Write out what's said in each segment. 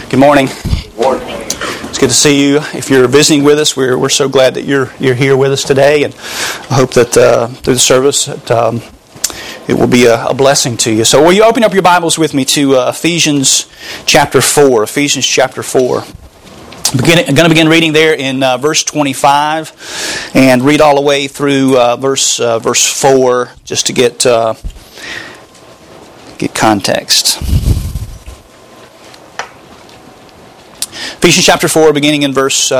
Good morning. It's good to see you. If you're visiting with us, we're so glad that you're here with us today, and I hope that through the service it will be a blessing to you. So will you open up your Bibles with me to Ephesians chapter 4. Ephesians chapter 4. I'm going to begin reading there in verse 25 and read all the way through verse 4 just to get context. Ephesians chapter 4, beginning in verse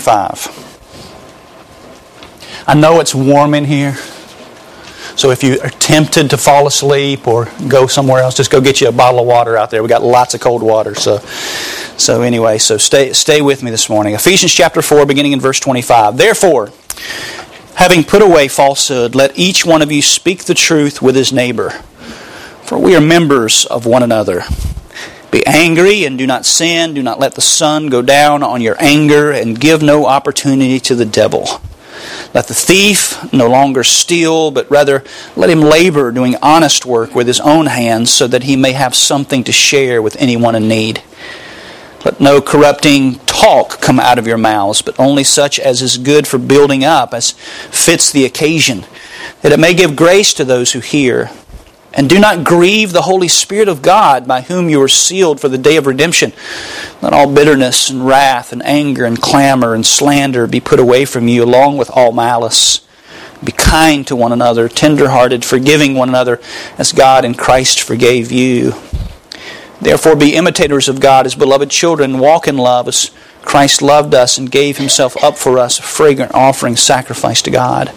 25. I know it's warm in here, so if you are tempted to fall asleep or go somewhere else, just go get you a bottle of water out there. We got lots of cold water, so anyway, so stay with me this morning. Ephesians chapter 4, beginning in verse 25. Therefore, having put away falsehood, let each one of you speak the truth with his neighbor, for we are members of one another. Be angry and do not sin. Do not let the sun go down on your anger, and give no opportunity to the devil. Let the thief no longer steal, but rather let him labor doing honest work with his own hands, so that he may have something to share with anyone in need. Let no corrupting talk come out of your mouths, but only such as is good for building up, as fits the occasion, that it may give grace to those who hear. And do not grieve the Holy Spirit of God, by whom you are sealed for the day of redemption. Let all bitterness and wrath and anger and clamor and slander be put away from you, along with all malice. Be kind to one another, tender-hearted, forgiving one another, as God in Christ forgave you. Therefore be imitators of God as beloved children. Walk in love as Christ loved us and gave himself up for us, a fragrant offering, sacrifice to God.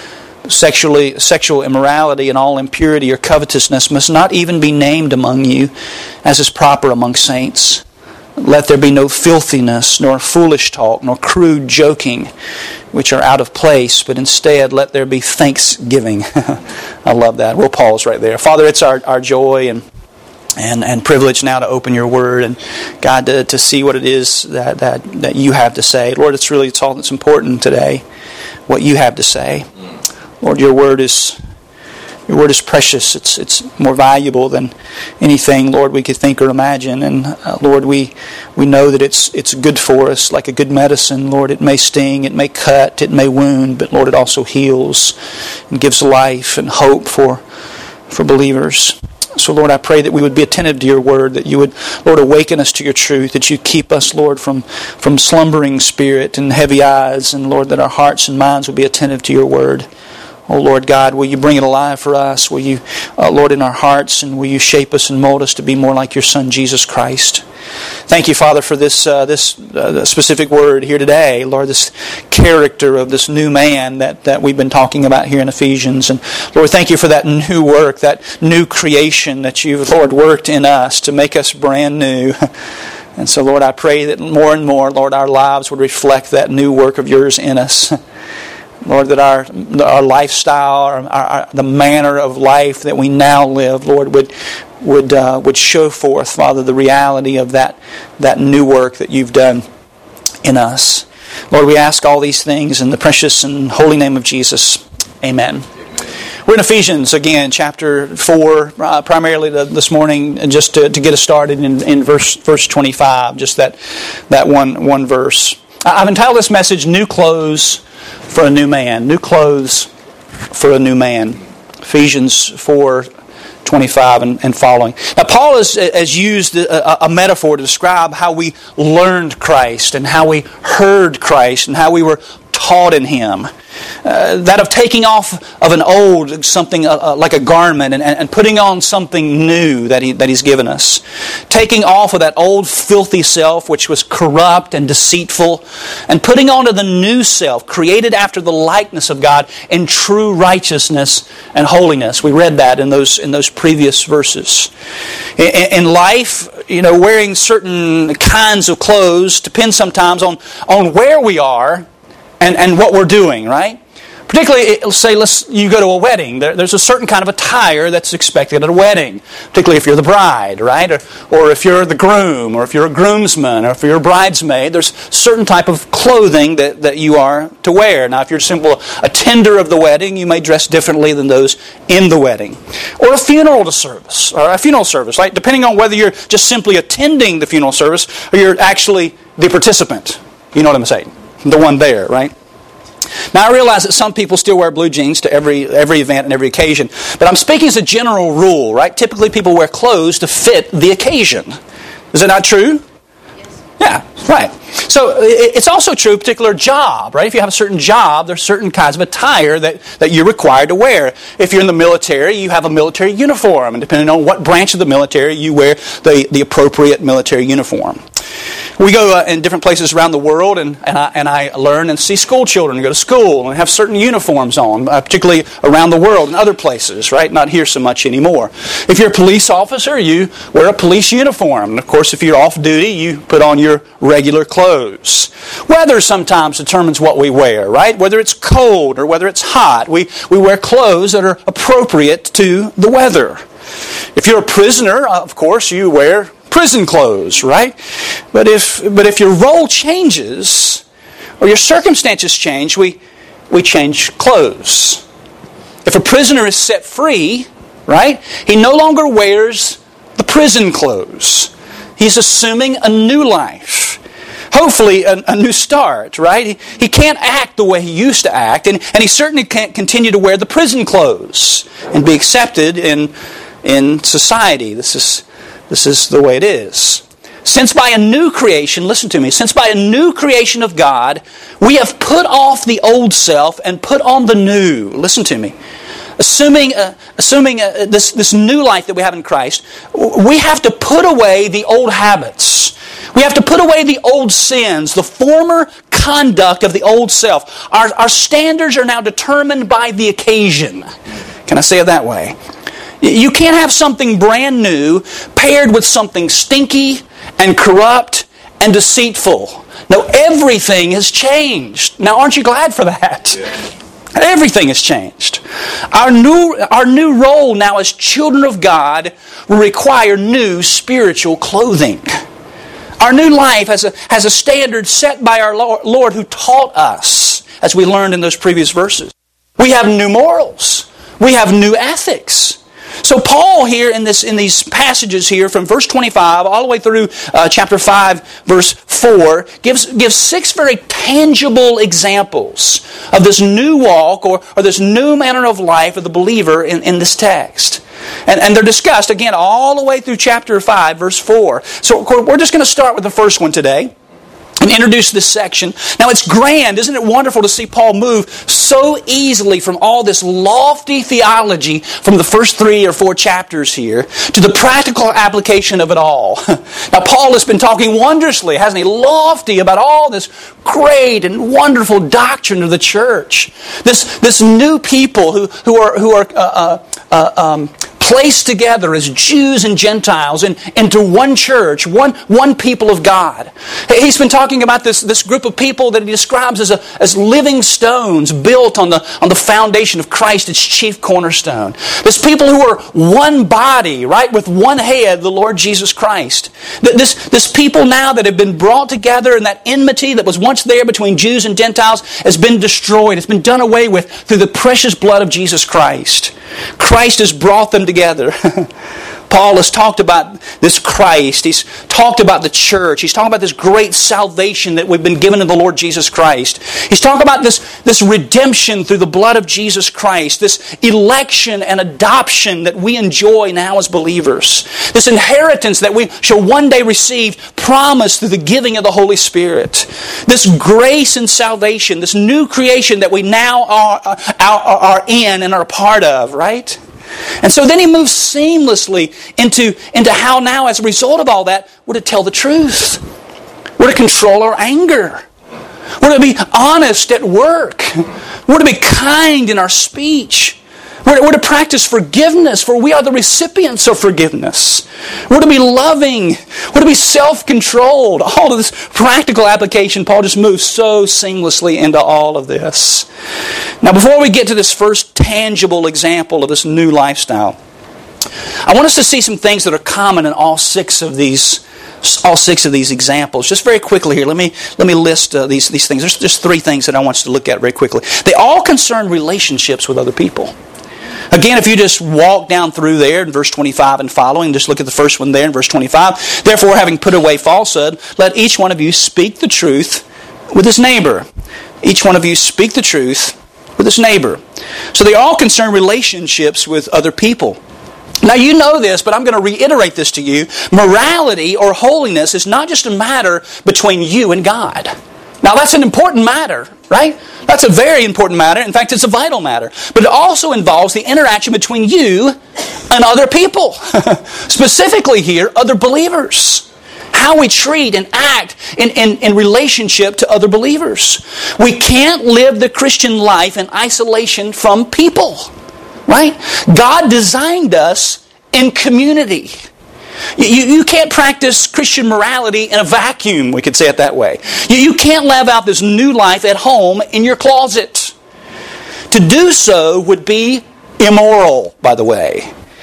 Sexual immorality and all impurity or covetousness must not even be named among you, as is proper among saints. Let there be no filthiness, nor foolish talk, nor crude joking, which are out of place, but instead let there be thanksgiving. I love that. We'll pause right there. Father, it's our joy and privilege now to open your word, and God, to see what it is that you have to say. Lord, it's all that's important today, what you have to say. Lord, your word is precious. It's more valuable than anything, Lord, we could think or imagine. And Lord, we know that it's good for us, like a good medicine. Lord, it may sting, it may cut, it may wound, but Lord, it also heals and gives life and hope for believers. So, Lord, I pray that we would be attentive to your word, that you would, Lord, awaken us to your truth, that you keep us, Lord, from slumbering spirit and heavy eyes, and, Lord, that our hearts and minds will be attentive to your word. Oh, Lord God, will you bring it alive for us? Will you, Lord, in our hearts, and will you shape us and mold us to be more like your Son, Jesus Christ? Thank you, Father, for this specific word here today. Lord, this character of this new man that we've been talking about here in Ephesians. And Lord, thank you for that new work, that new creation that you've, Lord, worked in us to make us brand new. And so, Lord, I pray that more and more, Lord, our lives would reflect that new work of yours in us. Lord, that our lifestyle, the manner of life that we now live, Lord, would show forth, Father, the reality of that new work that you've done in us. Lord, we ask all these things in the precious and holy name of Jesus. Amen. We're in Ephesians again, chapter 4, primarily this morning, just to get us started in verse 25, just that one verse. I've entitled this message, New Clothes for a New Man. New Clothes for a New Man. Ephesians 4:25 and following. Now, Paul has used a metaphor to describe how we learned Christ and how we heard Christ and how we were taught in Him. That of taking off of an old something like a garment and putting on something new that He's given us. Taking off of that old filthy self which was corrupt and deceitful, and putting on to the new self created after the likeness of God in true righteousness and holiness. We read that in those previous verses. In life, wearing certain kinds of clothes depends sometimes on where we are and what we're doing, right? Particularly, say, you go to a wedding. There's a certain kind of attire that's expected at a wedding. Particularly if you're the bride, right? Or if you're the groom, or if you're a groomsman, or if you're a bridesmaid. There's certain type of clothing that you are to wear. Now, if you're simply a attender of the wedding, you may dress differently than those in the wedding. Or a funeral service, right? Depending on whether you're just simply attending the funeral service, or you're actually the participant. You know what I'm saying? The one there, right? Now, I realize that some people still wear blue jeans to every event and every occasion, but I'm speaking as a general rule, right? Typically, people wear clothes to fit the occasion. Is that not true? Yes. Yeah, right. So, it's also true, particular job, right? If you have a certain job, there's certain kinds of attire that you're required to wear. If you're in the military, you have a military uniform, and depending on what branch of the military, you wear the appropriate military uniform. We go in different places around the world, and I learn and see school children go to school and have certain uniforms on, particularly around the world and other places, right? Not here so much anymore. If you're a police officer, you wear a police uniform. And of course, if you're off duty, you put on your regular clothes. Weather sometimes determines what we wear, right? Whether it's cold or whether it's hot, we wear clothes that are appropriate to the weather. If you're a prisoner, of course, you wear prison clothes, right? But if your role changes or your circumstances change, we change clothes. If a prisoner is set free, right, he no longer wears the prison clothes. He's assuming a new life. Hopefully a new start, right? He can't act the way he used to act, and he certainly can't continue to wear the prison clothes and be accepted in society. This is the way it is. Since by a new creation, listen to me, since by a new creation of God, we have put off the old self and put on the new. Listen to me. Assuming this new life that we have in Christ, we have to put away the old habits. We have to put away the old sins, the former conduct of the old self. Our standards are now determined by the occasion. Can I say it that way? You can't have something brand new paired with something stinky and corrupt and deceitful. No, everything has changed. Now, aren't you glad for that? Yeah. Everything has changed. Our new role now as children of God will require new spiritual clothing. Our new life has a standard set by our Lord who taught us, as we learned in those previous verses. We have new morals. We have new ethics. So Paul here in these passages here from verse 25 all the way through chapter 5 verse 4 gives 6 very tangible examples of this new walk or this new manner of life of the believer in this text. And they're discussed again all the way through chapter 5 verse 4. So we're just going to start with the first one today and introduce this section. Now it's grand, isn't it wonderful to see Paul move so easily from all this lofty theology from the first 3 or 4 chapters here to the practical application of it all. Now Paul has been talking wondrously, hasn't he? Lofty about all this great and wonderful doctrine of the church. This new people who are placed together as Jews and Gentiles into one church, one people of God. He's been talking about this group of people that he describes as living stones built on the foundation of Christ, its chief cornerstone. This people who are one body, right, with one head, the Lord Jesus Christ. This people now that have been brought together, and that enmity that was once there between Jews and Gentiles has been destroyed. It's been done away with through the precious blood of Jesus Christ. Christ has brought them together. Paul has talked about this Christ. He's talked about the church. He's talking about this great salvation that we've been given in the Lord Jesus Christ. He's talking about this redemption through the blood of Jesus Christ, this election and adoption that we enjoy now as believers, this inheritance that we shall one day receive, promised through the giving of the Holy Spirit, this grace and salvation, this new creation that we now are in and are a part of, right? And so then he moves seamlessly into how now, as a result of all that, we're to tell the truth. We're to control our anger. We're to be honest at work. We're to be kind in our speech. We're to practice forgiveness, for we are the recipients of forgiveness. We're to be loving. We're to be self-controlled. All of this practical application, Paul just moves so seamlessly into all of this. Now, before we get to this first tangible example of this new lifestyle, I want us to see some things that are common in all six of these examples. Just very quickly here, let me list these things. There's just three things that I want you to look at very quickly. They all concern relationships with other people. Again, if you just walk down through there in verse 25 and following, just look at the first one there in verse 25. Therefore, having put away falsehood, let each one of you speak the truth with his neighbor. Each one of you speak the truth with his neighbor. So they all concern relationships with other people. Now you know this, but I'm going to reiterate this to you. Morality or holiness is not just a matter between you and God. Now that's an important matter, right? That's a very important matter. In fact, it's a vital matter. But it also involves the interaction between you and other people. Specifically here, other believers. How we treat and act in relationship to other believers. We can't live the Christian life in isolation from people. Right? God designed us in community. You can't practice Christian morality in a vacuum, we could say it that way. You can't live out this new life at home in your closet. To do so would be immoral, by the way.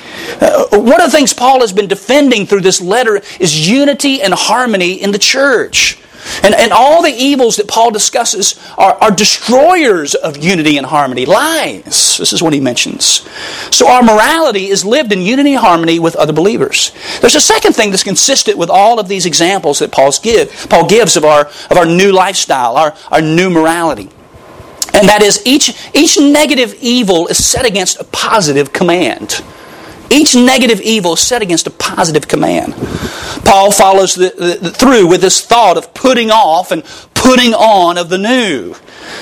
One of the things Paul has been defending through this letter is unity and harmony in the church. And all the evils that Paul discusses are destroyers of unity and harmony. Lies. This is what he mentions. So our morality is lived in unity and harmony with other believers. There's a second thing that's consistent with all of these examples that Paul gives of our new lifestyle, our new morality. And that is each negative evil is set against a positive command. Each negative evil is set against a positive command. Paul follows through with this thought of putting off and putting on of the new.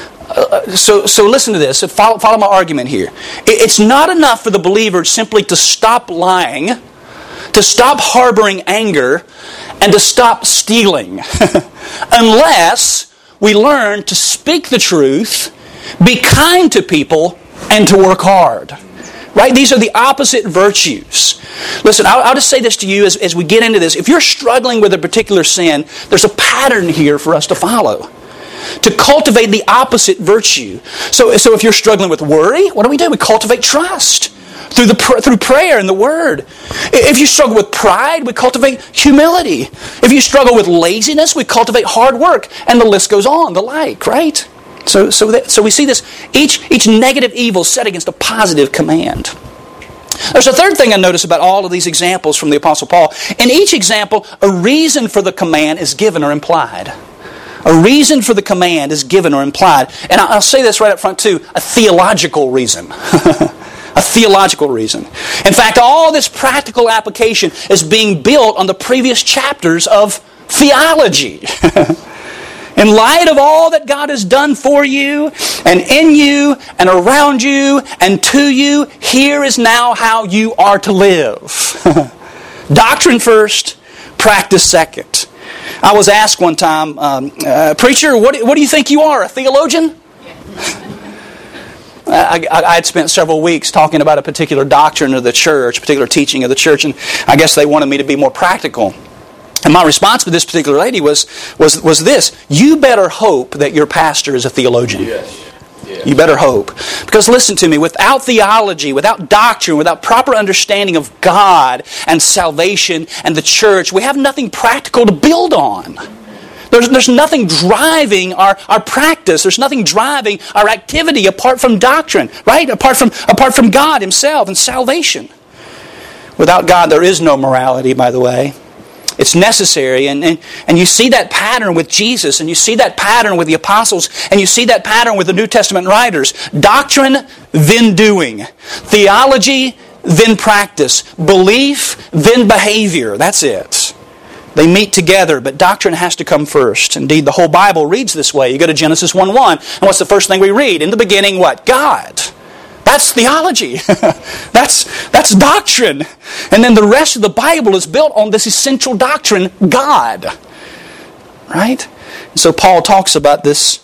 So listen to this. Follow my argument here. It's not enough for the believer simply to stop lying, to stop harboring anger, and to stop stealing. Unless we learn to speak the truth, be kind to people, and to work hard. Right? These are the opposite virtues. Listen, I'll just say this to you as we get into this. If you're struggling with a particular sin, there's a pattern here for us to follow. To cultivate the opposite virtue. So if you're struggling with worry, what do? We cultivate trust through prayer and the Word. If you struggle with pride, we cultivate humility. If you struggle with laziness, we cultivate hard work. And the list goes on, the like, right? So we see this, each negative evil set against a positive command. There's a third thing I notice about all of these examples from the Apostle Paul. In each example, a reason for the command is given or implied. A reason for the command is given or implied. And I'll say this right up front too, a theological reason. A theological reason. In fact, all this practical application is being built on the previous chapters of theology. In light of all that God has done for you, and in you, and around you, and to you, here is now how you are to live. Doctrine first, practice second. I was asked one time, preacher, what do you think you are, a theologian? I had spent several weeks talking about a particular doctrine of the church, a particular teaching of the church, and I guess they wanted me to be more practical. And my response to this particular lady was this: you better hope that your pastor is a theologian. Yes. You better hope. Because listen to me, without theology, without doctrine, without proper understanding of God and salvation and the church, we have nothing practical to build on. There's nothing driving our practice. There's nothing driving our activity apart from doctrine, right? Apart from God Himself and salvation. Without God, there is no morality, by the way. It's necessary, and you see that pattern with Jesus, and you see that pattern with the apostles, and you see that pattern with the New Testament writers. Doctrine, then doing. Theology, then practice. Belief, then behavior. That's it. They meet together, but doctrine has to come first. Indeed, the whole Bible reads this way. You go to Genesis 1:1, and what's the first thing we read? In the beginning, what? God. That's theology. That's doctrine. And then the rest of the Bible is built on this essential doctrine, God. Right? And so Paul talks about this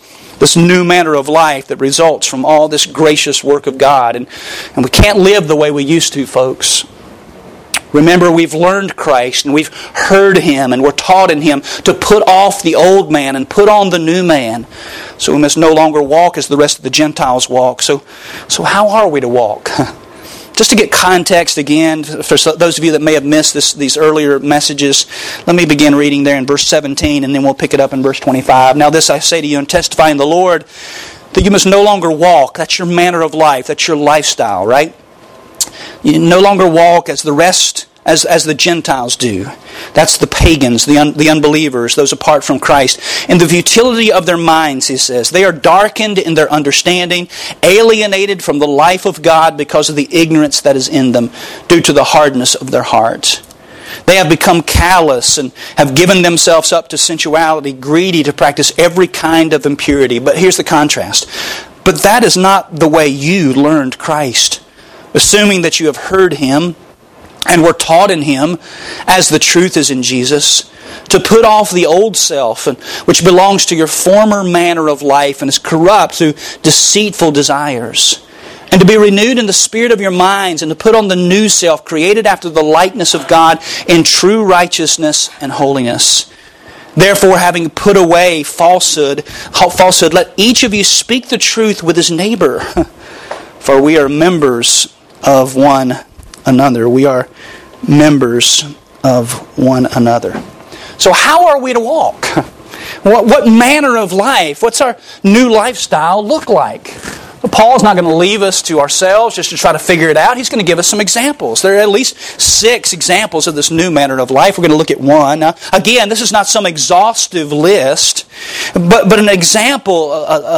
this new manner of life that results from all this gracious work of God. And we can't live the way we used to, folks. Remember, we've learned Christ and we've heard Him and we're taught in Him to put off the old man and put on the new man. So we must no longer walk as the rest of the Gentiles walk. So how are we to walk? Just to get context again, for those of you that may have missed these earlier messages, let me begin reading there in verse 17 and then we'll pick it up in verse 25. Now this I say to you and testify in the Lord, that you must no longer walk. That's your manner of life. That's your lifestyle, right? You no longer walk as the rest, as the Gentiles do. That's the pagans, the unbelievers, those apart from Christ. In the futility of their minds, he says, they are darkened in their understanding, alienated from the life of God because of the ignorance that is in them, due to the hardness of their hearts. They have become callous and have given themselves up to sensuality, greedy to practice every kind of impurity. But here's the contrast. But that is not the way you learned Christ. Assuming that you have heard Him and were taught in Him, as the truth is in Jesus, to put off the old self, which belongs to your former manner of life and is corrupt through deceitful desires, and to be renewed in the spirit of your minds, and to put on the new self, created after the likeness of God in true righteousness and holiness. Therefore, having put away falsehood, let each of you speak the truth with his neighbor, for we are members of one another. We are members of one another. So how are we to walk? What manner of life? What's our new lifestyle look like? Well, Paul's not going to leave us to ourselves just to try to figure it out. He's going to give us some examples. There are at least 6 examples of this new manner of life. We're going to look at one. Now, again, this is not some exhaustive list, but an example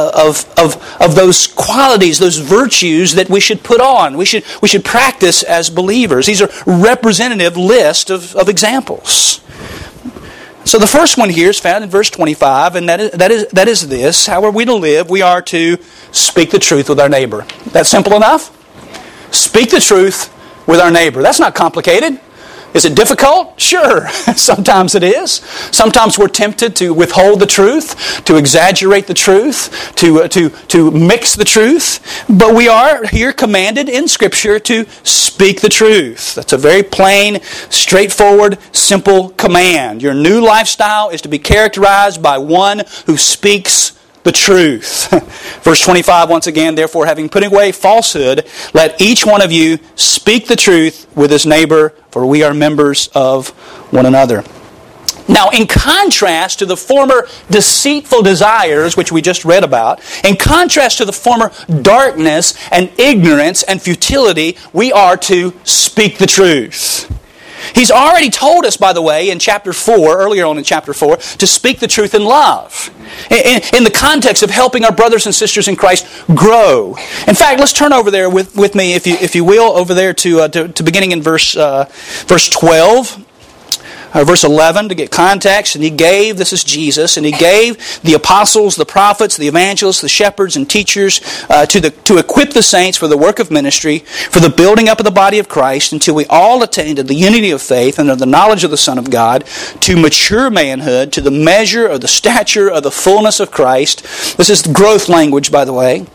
of those qualities, those virtues that we should put on. We should practice as believers. These are representative list of examples. So the first one here is found in verse 25, and that is this. How are we to live? We are to speak the truth with our neighbor. That's simple enough? Speak the truth with our neighbor. That's not complicated. Is it difficult? Sure. Sometimes it is. Sometimes we're tempted to withhold the truth, to exaggerate the truth, to mix the truth. But we are here commanded in Scripture to speak the truth. That's a very plain, straightforward, simple command. Your new lifestyle is to be characterized by one who speaks the truth. Verse 25, once again, therefore, having put away falsehood, let each one of you speak the truth with his neighbor, for we are members of one another. Now, in contrast to the former deceitful desires, which we just read about, in contrast to the former darkness and ignorance and futility, we are to speak the truth. He's already told us, by the way, in chapter 4, earlier on in chapter 4, to speak the truth in love. In the context of helping our brothers and sisters in Christ grow. In fact, let's turn over there with me, if you will, over there to beginning in verse 12. Verse 11, to get context, and He gave, this is Jesus, and He gave the apostles, the prophets, the evangelists, the shepherds, and teachers to equip the saints for the work of ministry, for the building up of the body of Christ, until we all attain to the unity of faith and of the knowledge of the Son of God, to mature manhood, to the measure of the stature of the fullness of Christ. This is growth language, by the way.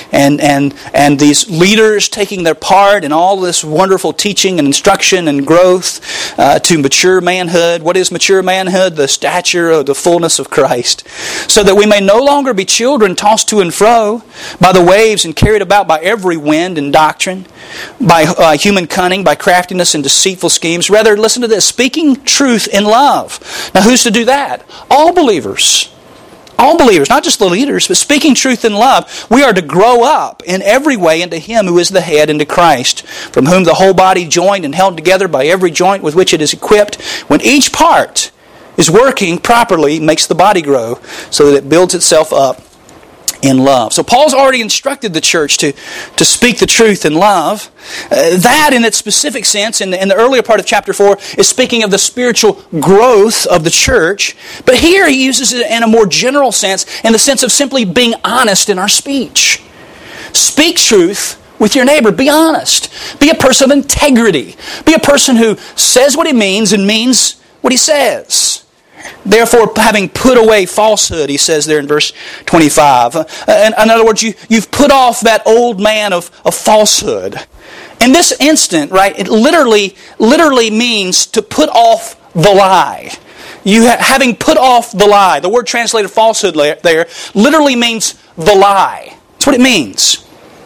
And these leaders taking their part in all this wonderful teaching and instruction and growth to mature manhood. What is mature manhood? The stature of the fullness of Christ. So that we may no longer be children tossed to and fro by the waves and carried about by every wind and doctrine, by human cunning, by craftiness and deceitful schemes. Rather, listen to this, speaking truth in love. Now, who's to do that? All believers. All believers, not just the leaders, but speaking truth in love. We are to grow up in every way into Him who is the head, into Christ, from whom the whole body, joined and held together by every joint with which it is equipped, when each part is working properly, makes the body grow so that it builds itself up in love. So Paul's already instructed the church to speak the truth in love. That, in its specific sense, in the earlier part of chapter 4, is speaking of the spiritual growth of the church. But here he uses it in a more general sense, in the sense of simply being honest in our speech. Speak truth with your neighbor. Be honest. Be a person of integrity. Be a person who says what he means and means what he says. Therefore, having put away falsehood, he says there in verse 25. In other words, you've put off that old man of falsehood. In this instant, right, it literally means to put off the lie. Having put off the lie. The word translated falsehood there literally means the lie. That's what it means.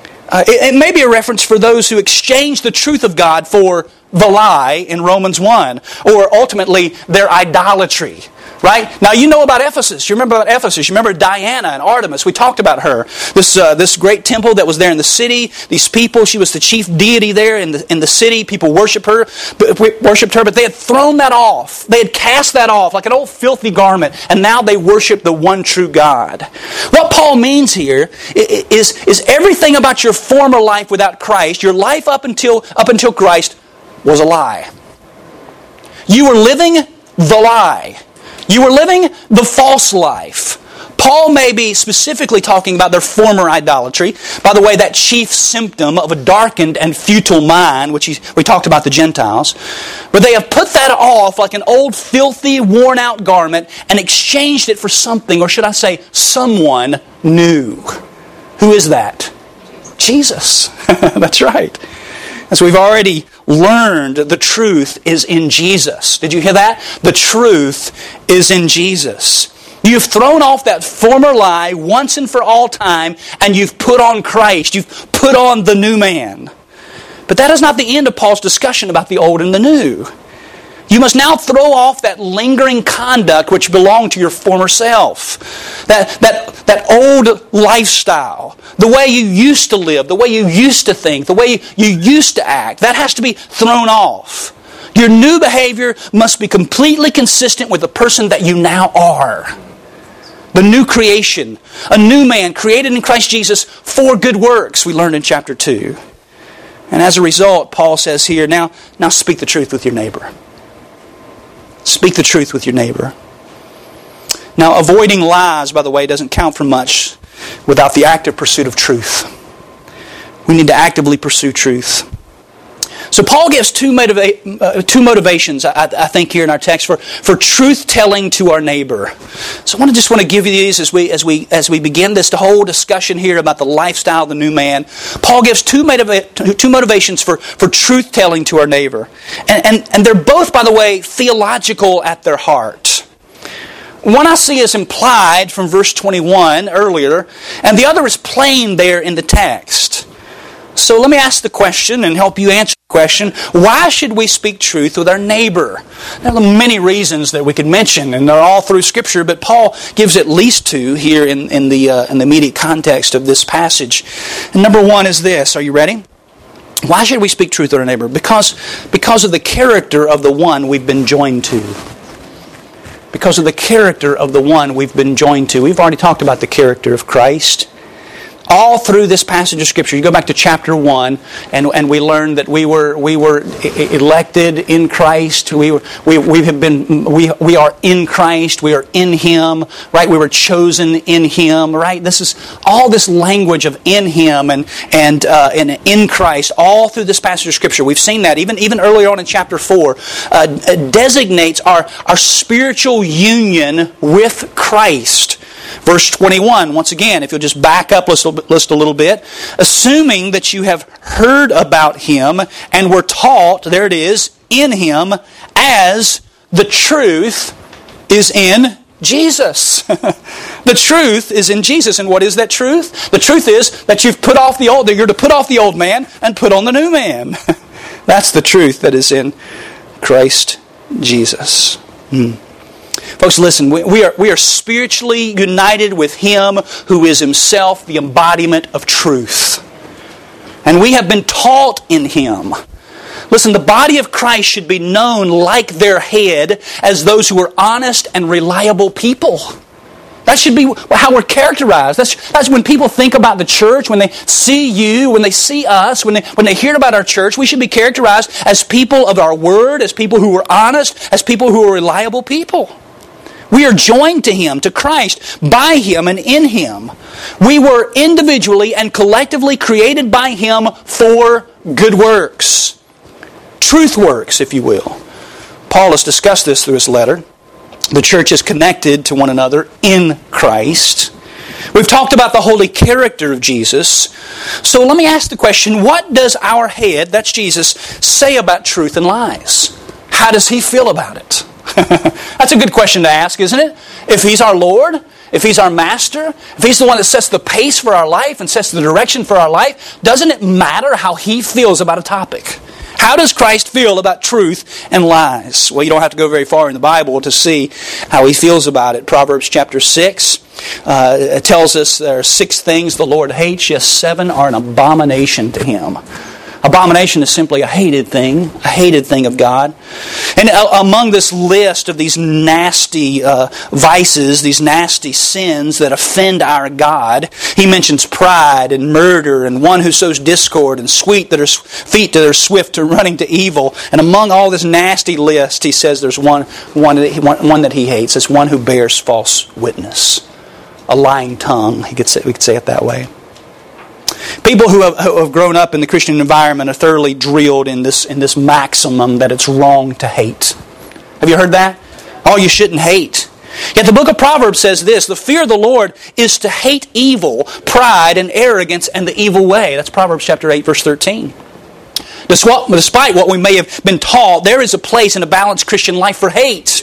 It may be a reference for those who exchange the truth of God for the lie in Romans 1, or ultimately their idolatry. Right? Now you know about Ephesus. You remember about Ephesus. You remember Diana and Artemis. We talked about her. This great temple that was there in the city. These people, she was the chief deity there in the city. People worshipped her, but they had thrown that off. They had cast that off like an old filthy garment, and now they worship the one true God. What Paul means here is everything about your former life without Christ, your life up until Christ, was a lie. You were living the lie. You were living the false life. Paul may be specifically talking about their former idolatry. By the way, that chief symptom of a darkened and futile mind, which we talked about the Gentiles. But they have put that off like an old, filthy, worn-out garment and exchanged it for something, or should I say, someone new. Who is that? Jesus. That's right. As we've already learned, the truth is in Jesus. Did you hear that? The truth is in Jesus. You've thrown off that former lie once and for all time, and you've put on Christ. You've put on the new man. But that is not the end of Paul's discussion about the old and the new. You must now throw off that lingering conduct which belonged to your former self. That old lifestyle. The way you used to live, the way you used to think, the way you used to act. That has to be thrown off. Your new behavior must be completely consistent with the person that you now are. The new creation. A new man created in Christ Jesus for good works, we learned in chapter 2. And as a result, Paul says here, now speak the truth with your neighbor. Speak the truth with your neighbor. Now, avoiding lies, by the way, doesn't count for much without the active pursuit of truth. We need to actively pursue truth. So Paul gives two motivations, I think, here in our text for truth-telling to our neighbor. So I want to give you these as we begin this whole discussion here about the lifestyle of the new man. Paul gives two motivations for truth-telling to our neighbor. And they're both, by the way, theological at their heart. One I see is implied from verse 21 earlier, and the other is plain there in the text. So let me ask the question and help you answer the question. Why should we speak truth with our neighbor? There are many reasons that we could mention, and they're all through Scripture, but Paul gives at least two here in the immediate context of this passage. And number one is this. Are you ready? Why should we speak truth with our neighbor? Because of the character of the one we've been joined to. Because of the character of the one we've been joined to. We've already talked about the character of Christ. All through this passage of Scripture, you go back to chapter 1, and we learned that we were elected in Christ. We are in Christ. We are in Him. Right? We were chosen in Him. Right? This is all this language of in Him and in Christ. All through this passage of Scripture, we've seen that even earlier on in chapter 4, designates our spiritual union with Christ. Verse 21, once again, if you'll just back up list a little bit. Assuming that you have heard about Him and were taught, there it is, in Him, as the truth is in Jesus. The truth is in Jesus. And what is that truth? The truth is that you're to put off the old man and put on the new man. That's the truth that is in Christ Jesus. Folks, listen, we are spiritually united with Him who is Himself the embodiment of truth. And we have been taught in Him. Listen, the body of Christ should be known like their head as those who are honest and reliable people. That should be how we're characterized. That's when people think about the church, when they see you, when they see us, when they hear about our church, we should be characterized as people of our word, as people who are honest, as people who are reliable people. We are joined to Him, to Christ, by Him and in Him. We were individually and collectively created by Him for good works. Truth works, if you will. Paul has discussed this through his letter. The church is connected to one another in Christ. We've talked about the holy character of Jesus. So let me ask the question, what does our head, that's Jesus, say about truth and lies? How does He feel about it? That's a good question to ask, isn't it? If He's our Lord, if He's our Master, if He's the one that sets the pace for our life and sets the direction for our life, doesn't it matter how He feels about a topic? How does Christ feel about truth and lies? Well, you don't have to go very far in the Bible to see how He feels about it. Proverbs chapter 6 it tells us there are 6 things the Lord hates, yes, 7 are an abomination to Him. Abomination is simply a hated thing of God. And among this list of these nasty vices, these nasty sins that offend our God, He mentions pride and murder and one who sows discord and feet that are swift to running to evil. And among all this nasty list, He says there's one that He hates. It's one who bears false witness. A lying tongue, we could say it that way. People who have grown up in the Christian environment are thoroughly drilled in this maximum that it's wrong to hate. Have you heard that? Oh, you shouldn't hate. Yet the book of Proverbs says this, the fear of the Lord is to hate evil, pride and arrogance and the evil way. That's Proverbs chapter 8, verse 13. Despite what we may have been taught, there is a place in a balanced Christian life for hate.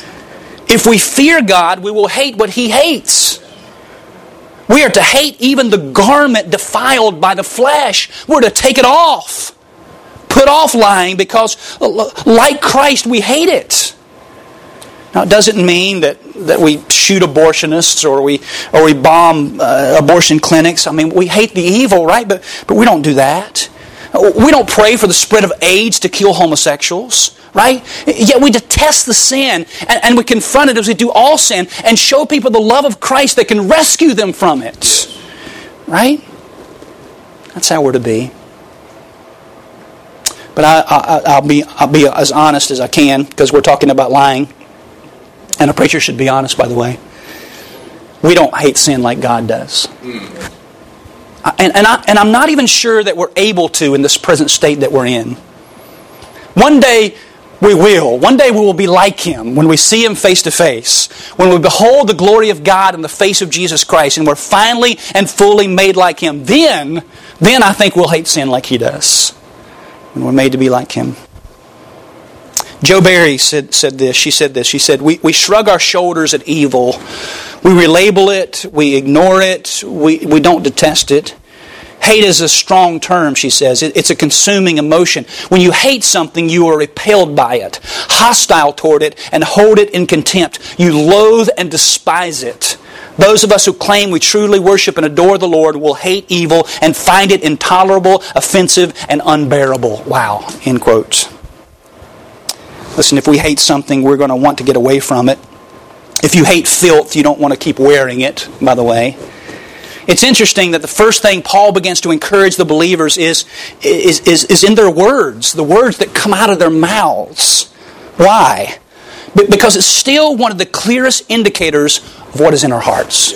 If we fear God, we will hate what He hates. We are to hate even the garment defiled by the flesh. We're to take it off. Put off lying because, like Christ, we hate it. Now, it doesn't mean that we shoot abortionists or we bomb abortion clinics. I mean, we hate the evil, right? But we don't do that. We don't pray for the spread of AIDS to kill homosexuals, right? Yet we detest the sin and we confront it as we do all sin and show people the love of Christ that can rescue them from it, right? That's how we're to be. But I'll be as honest as I can because we're talking about lying, and a preacher should be honest, by the way. We don't hate sin like God does. And I'm not even sure that we're able to in this present state that we're in. One day we will. One day we will be like Him when we see Him face to face. When we behold the glory of God in the face of Jesus Christ and we're finally and fully made like Him. Then I think we'll hate sin like He does. When we're made to be like Him. Jo Berry said this. She said, we shrug our shoulders at evil. We relabel it. We ignore it. We don't detest it. Hate is a strong term, she says. It's a consuming emotion. When you hate something, you are repelled by it, hostile toward it, and hold it in contempt. You loathe and despise it. Those of us who claim we truly worship and adore the Lord will hate evil and find it intolerable, offensive, and unbearable. Wow. End quote. Listen, if we hate something, we're going to want to get away from it. If you hate filth, you don't want to keep wearing it, by the way. It's interesting that the first thing Paul begins to encourage the believers is in their words, the words that come out of their mouths. Why? Because it's still one of the clearest indicators of what is in our hearts.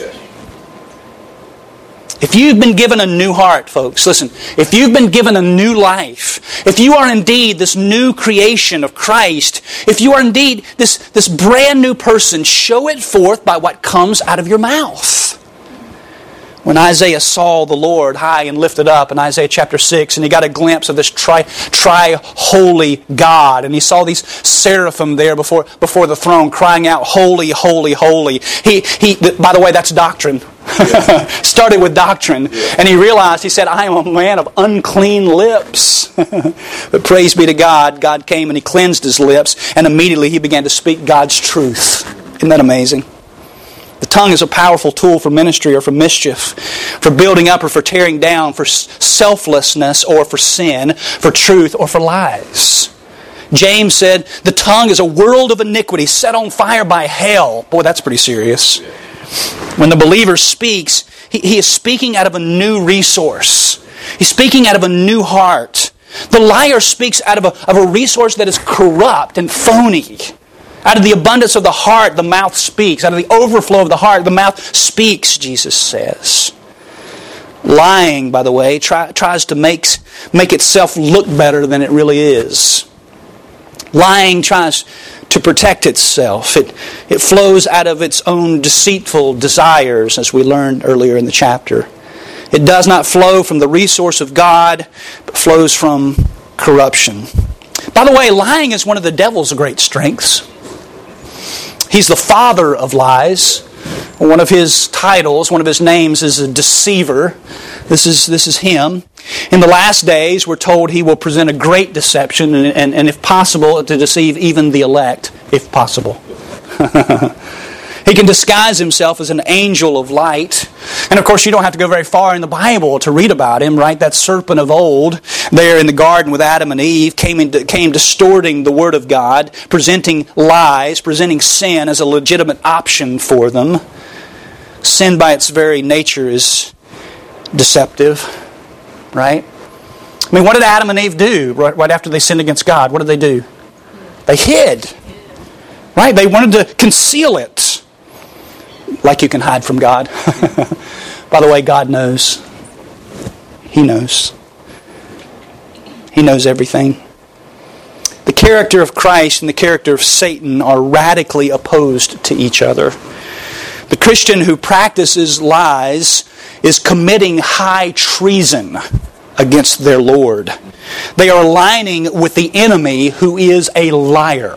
If you've been given a new heart, folks, listen, if you've been given a new life, if you are indeed this new creation of Christ, if you are indeed this brand new person, show it forth by what comes out of your mouth. When Isaiah saw the Lord high and lifted up in Isaiah chapter 6, and he got a glimpse of this tri-holy God, and he saw these seraphim there before the throne crying out, "Holy, holy, holy." He by the way, that's doctrine. Started with doctrine. And he realized, he said, "I am a man of unclean lips." But praise be to God, God came and He cleansed his lips, and immediately he began to speak God's truth. Isn't that amazing? The tongue is a powerful tool for ministry or for mischief, for building up or for tearing down, for selflessness or for sin, for truth or for lies. James said, the tongue is a world of iniquity set on fire by hell. Boy, that's pretty serious. When the believer speaks, he is speaking out of a new resource. He's speaking out of a new heart. The liar speaks out of a resource that is corrupt and phony. Out of the abundance of the heart, the mouth speaks. Out of the overflow of the heart, the mouth speaks, Jesus says. Lying, by the way, tries to make itself look better than it really is. Lying tries to protect itself. It flows out of its own deceitful desires, as we learned earlier in the chapter. It does not flow from the resource of God, but flows from corruption. By the way, lying is one of the devil's great strengths. He's the father of lies. One of his titles, one of his names is a deceiver. This is him. In the last days, we're told he will present a great deception and if possible, to deceive even the elect, if possible. He can disguise himself as an angel of light. And of course, you don't have to go very far in the Bible to read about him, right? That serpent of old, there in the garden with Adam and Eve, came distorting the Word of God, presenting lies, presenting sin as a legitimate option for them. Sin by its very nature is deceptive, right? I mean, what did Adam and Eve do right after they sinned against God? What did they do? They hid, right? They wanted to conceal it. Like you can hide from God. By the way, God knows. He knows. He knows everything. The character of Christ and the character of Satan are radically opposed to each other. The Christian who practices lies is committing high treason against their Lord. They are aligning with the enemy who is a liar.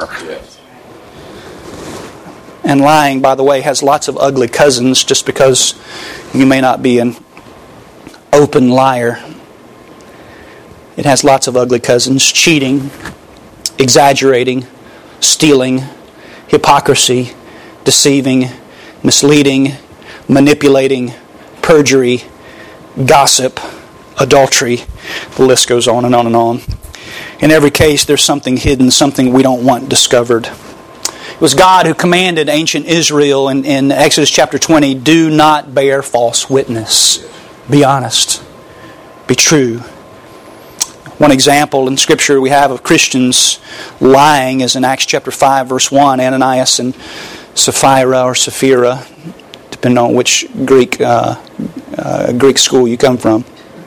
And lying, by the way, has lots of ugly cousins just because you may not be an open liar. It has lots of ugly cousins. Cheating, exaggerating, stealing, hypocrisy, deceiving, misleading, manipulating, perjury, gossip, adultery. The list goes on and on and on. In every case, there's something hidden, something we don't want discovered. It was God who commanded ancient Israel in Exodus chapter 20, do not bear false witness. Be honest. Be true. One example in Scripture we have of Christians lying is in Acts chapter 5, verse 1, Ananias and Sapphira, depending on which Greek school you come from.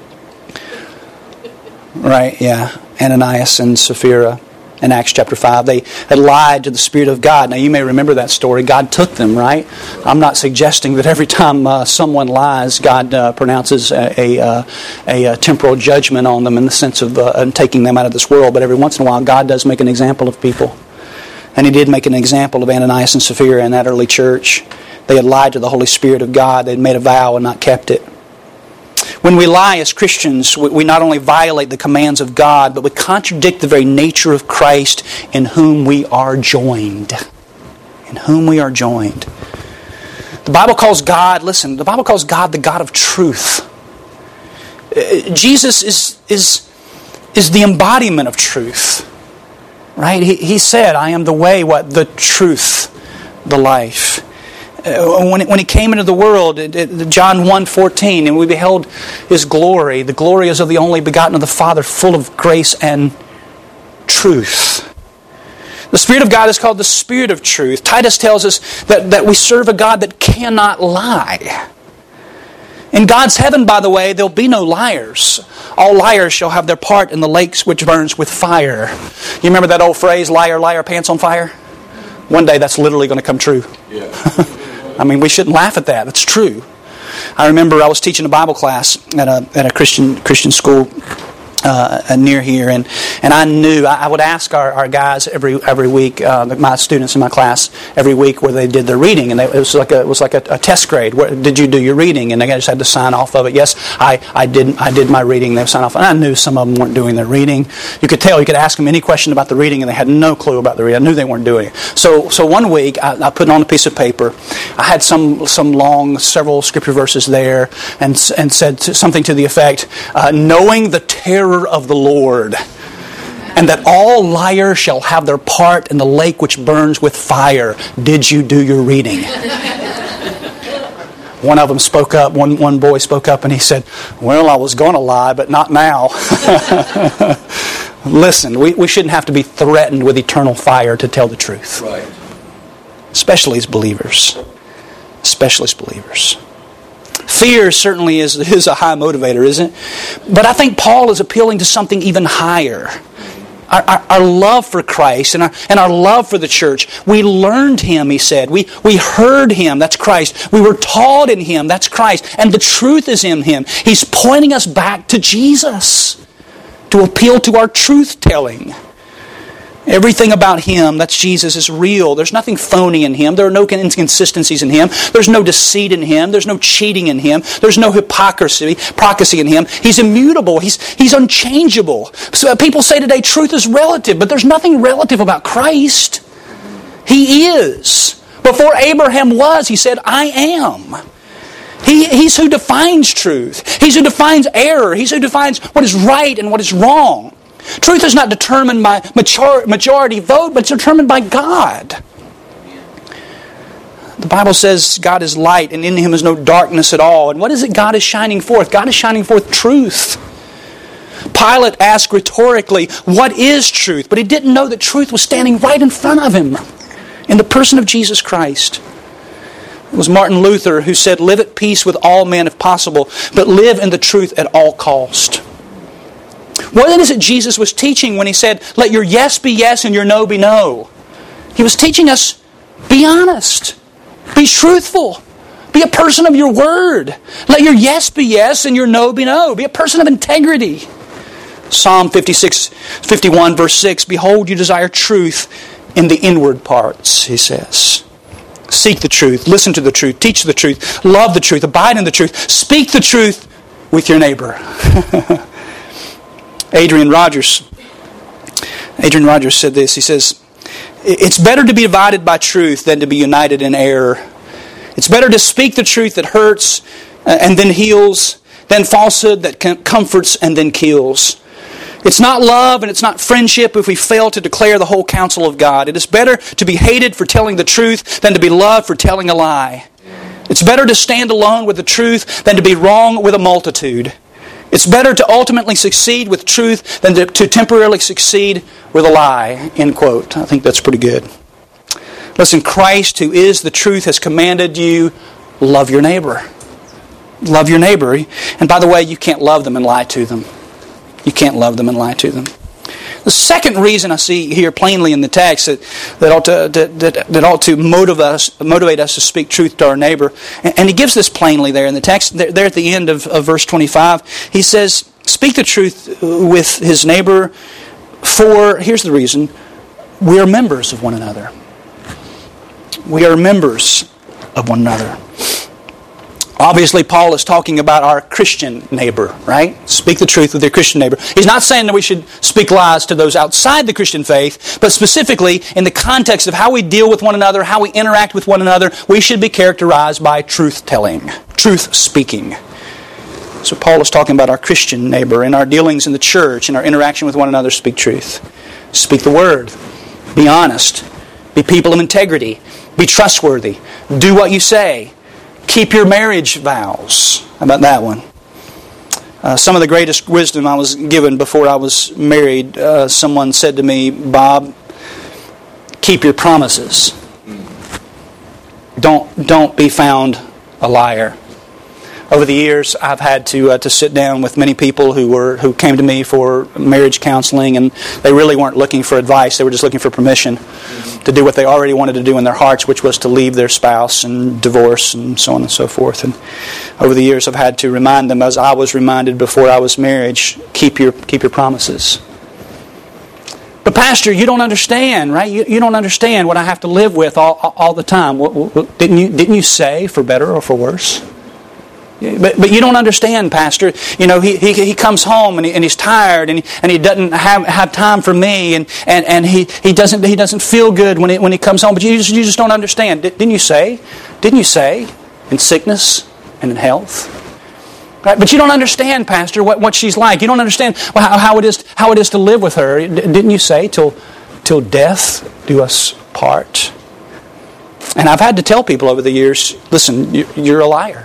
Right, yeah. Ananias and Sapphira. In Acts chapter 5, they had lied to the Spirit of God. Now you may remember that story. God took them, right? I'm not suggesting that every time someone lies, God pronounces a temporal judgment on them in the sense of taking them out of this world. But every once in a while, God does make an example of people. And He did make an example of Ananias and Sapphira in that early church. They had lied to the Holy Spirit of God. They had made a vow and not kept it. When we lie as Christians, we not only violate the commands of God, but we contradict the very nature of Christ in whom we are joined. In whom we are joined. The Bible calls God, listen, the Bible calls God the God of truth. Jesus is the embodiment of truth. Right? He said, I am the way, the truth, the life. When He came into the world, John 1:14, and we beheld His glory. The glory is of the only begotten of the Father, full of grace and truth. The Spirit of God is called the Spirit of truth. Titus tells us that we serve a God that cannot lie. In God's heaven, by the way, there'll be no liars. All liars shall have their part in the lakes which burns with fire. You remember that old phrase, liar, liar, pants on fire? One day that's literally going to come true. Yeah. I mean, we shouldn't laugh at that. It's true. I remember I was teaching a Bible class at a Christian school near here, and I knew I would ask our guys every week, my students in my class every week, where they did their reading, and it was like a test grade. Did you do your reading? And they just had to sign off of it. Yes, I did my reading. They would sign off, and I knew some of them weren't doing their reading. You could tell. You could ask them any question about the reading, and they had no clue about the reading. I knew they weren't doing it. So one week I put it on a piece of paper. I had some long, several scripture verses there, and said something to the effect, knowing the terror of the Lord, and that all liars shall have their part in the lake which burns with fire. Did you do your reading? One of them spoke up, one boy spoke up, and he said, well, I was going to lie, but not now. Listen, we shouldn't have to be threatened with eternal fire to tell the truth. Right. Especially as believers. Especially as believers. Fear certainly is a high motivator, isn't it? But I think Paul is appealing to something even higher. our love for Christ and our love for the church. We learned Him, he said. We heard Him, that's Christ. We were taught in Him, that's Christ. And the truth is in Him. He's pointing us back to Jesus to appeal to our truth-telling. Everything about Him, that's Jesus, is real. There's nothing phony in Him. There are no inconsistencies in Him. There's no deceit in Him. There's no cheating in Him. There's no hypocrisy in Him. He's immutable. He's unchangeable. So people say today truth is relative, but there's nothing relative about Christ. He is. Before Abraham was, He said, I am. He's who defines truth. He's who defines error. He's who defines what is right and what is wrong. Truth is not determined by majority vote, but it's determined by God. The Bible says God is light and in Him is no darkness at all. And what is it God is shining forth? God is shining forth truth. Pilate asked rhetorically, what is truth? But he didn't know that truth was standing right in front of him in the person of Jesus Christ. It was Martin Luther who said, live at peace with all men if possible, but live in the truth at all cost. What is it Jesus was teaching when He said, let your yes be yes and your no be no? He was teaching us, be honest. Be truthful. Be a person of your word. Let your yes be yes and your no be no. Be a person of integrity. Psalm 51 verse 6, behold, you desire truth in the inward parts, he says. Seek the truth, listen to the truth, teach the truth, love the truth, abide in the truth, speak the truth with your neighbor. Adrian Rogers said this. He says, it's better to be divided by truth than to be united in error. It's better to speak the truth that hurts and then heals than falsehood that comforts and then kills. It's not love and it's not friendship if we fail to declare the whole counsel of God. It is better to be hated for telling the truth than to be loved for telling a lie. It's better to stand alone with the truth than to be wrong with a multitude. It's better to ultimately succeed with truth than to temporarily succeed with a lie. End quote. I think that's pretty good. Listen, Christ, who is the truth, has commanded you, love your neighbor. Love your neighbor. And by the way, you can't love them and lie to them. You can't love them and lie to them. The second reason I see here plainly in the text that ought to motivate us to speak truth to our neighbor, and he gives this plainly there in the text, there at the end of verse 25, he says, speak the truth with his neighbor, for, here's the reason, we are members of one another. We are members of one another. Obviously, Paul is talking about our Christian neighbor, right? Speak the truth with your Christian neighbor. He's not saying that we should speak lies to those outside the Christian faith, but specifically in the context of how we deal with one another, how we interact with one another, we should be characterized by truth-telling, truth-speaking. So Paul is talking about our Christian neighbor. In our dealings in the church, in our interaction with one another, speak truth. Speak the word. Be honest. Be people of integrity. Be trustworthy. Do what you say. Keep your marriage vows. How about that one? Some of the greatest wisdom I was given before I was married, someone said to me, Bob, keep your promises. Don't be found a liar. Over the years, I've had to sit down with many people who came to me for marriage counseling, and they really weren't looking for advice. They were just looking for permission to do what they already wanted to do in their hearts, which was to leave their spouse and divorce and so on and so forth. And over the years, I've had to remind them, as I was reminded before I was married, keep your promises. But Pastor, you don't understand, right? You don't understand what I have to live with all the time. Didn't you say for better or for worse? But you don't understand, Pastor. You know, he comes home and he's tired and he doesn't have time for me and he doesn't feel good when he comes home. But you just don't understand. Didn't you say in sickness and in health? Right? But you don't understand, Pastor, what she's like. You don't understand how it is to live with her. Didn't you say till death do us part? And I've had to tell people over the years, listen, you're a liar.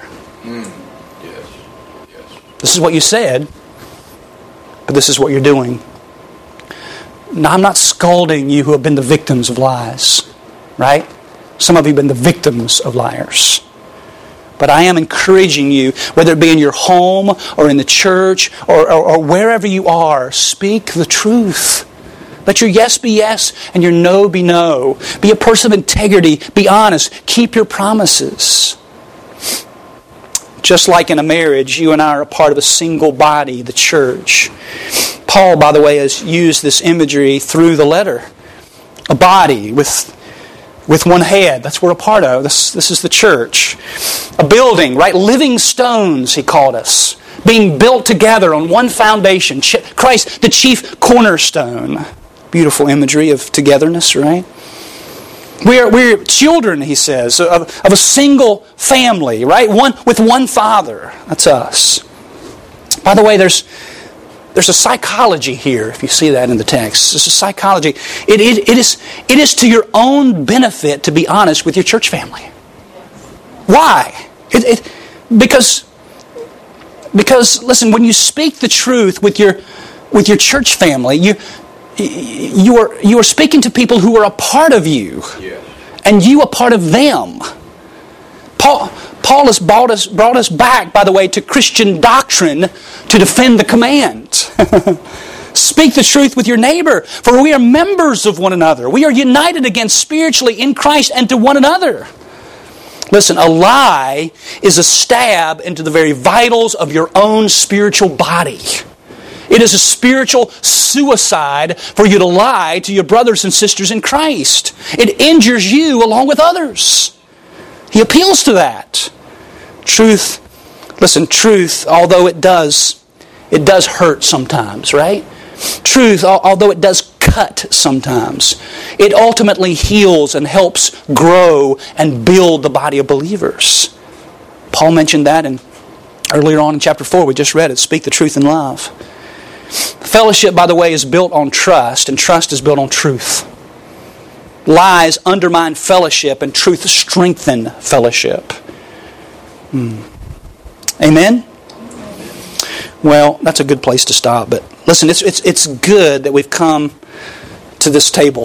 This is what you said, but this is what you're doing. Now, I'm not scolding you who have been the victims of lies, right? Some of you have been the victims of liars. But I am encouraging you, whether it be in your home or in the church or wherever you are, speak the truth. Let your yes be yes and your no be no. Be a person of integrity. Be honest. Keep your promises. Just like in a marriage, you and I are a part of a single body, the church. Paul, by the way, has used this imagery through the letter. A body with one head. That's what we're a part of. This is the church. A building, right? Living stones, he called us. Being built together on one foundation. Christ, the chief cornerstone. Beautiful imagery of togetherness, right? We're children, he says, of a single family, right? With one father. That's us. By the way, there's a psychology here, if you see that in the text. There's a psychology. It is to your own benefit to be honest with your church family. Why? Because listen, when you speak the truth with your church family, you are speaking to people who are a part of you, and you a part of them. Paul has brought us back, by the way, to Christian doctrine to defend the command. Speak the truth with your neighbor, for we are members of one another. We are united again spiritually in Christ and to one another. Listen, a lie is a stab into the very vitals of your own spiritual body. It is a spiritual suicide for you to lie to your brothers and sisters in Christ. It injures you along with others. He appeals to that. Truth, although it does hurt sometimes, right? Truth, although it does cut sometimes, it ultimately heals and helps grow and build the body of believers. Paul mentioned that earlier on in chapter 4. We just read it. Speak the truth in love. Fellowship, by the way, is built on trust, and trust is built on truth. Lies undermine fellowship, and truth strengthen fellowship. Amen? Well, that's a good place to stop. But listen, it's good that we've come to this table.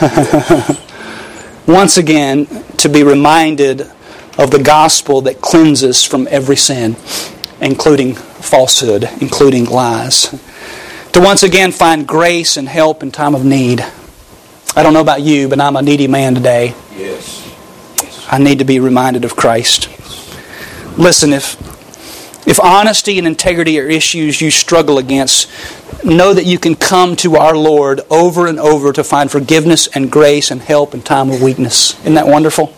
Once again, to be reminded of the gospel that cleanses from every sin, including falsehood, including lies. To once again find grace and help in time of need. I don't know about you, but I'm a needy man today. Yes. I need to be reminded of Christ. Listen, if honesty and integrity are issues you struggle against, know that you can come to our Lord over and over to find forgiveness and grace and help in time of weakness. Isn't that wonderful?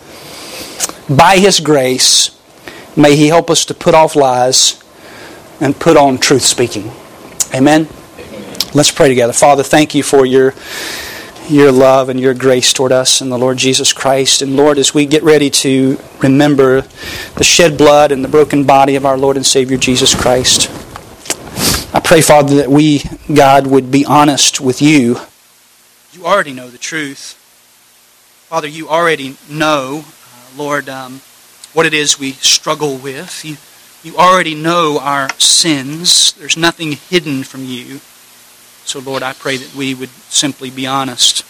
By His grace, may He help us to put off lies and put on truth speaking. Amen? Let's pray together. Father, thank You for Your love and Your grace toward us in the Lord Jesus Christ. And Lord, as we get ready to remember the shed blood and the broken body of our Lord and Savior Jesus Christ, I pray, Father, that we, God, would be honest with You. You already know the truth. Father, You already know, Lord, what it is we struggle with. You already know our sins. There's nothing hidden from You. So, Lord, I pray that we would simply be honest.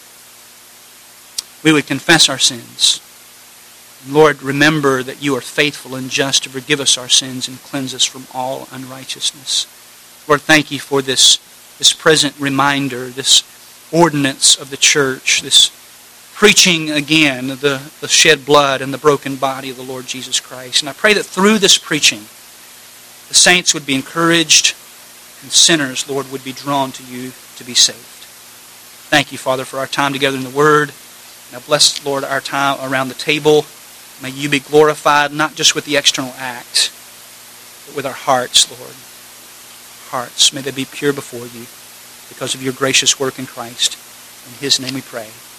We would confess our sins. Lord, remember that You are faithful and just to forgive us our sins and cleanse us from all unrighteousness. Lord, thank You for this present reminder, this ordinance of the church, this preaching again the shed blood and the broken body of the Lord Jesus Christ. And I pray that through this preaching, the saints would be encouraged, and sinners, Lord, would be drawn to You to be saved. Thank You, Father, for our time together in the Word. Now bless, Lord, our time around the table. May You be glorified, not just with the external act, but with our hearts, Lord. Hearts, may they be pure before You because of Your gracious work in Christ. In His name we pray.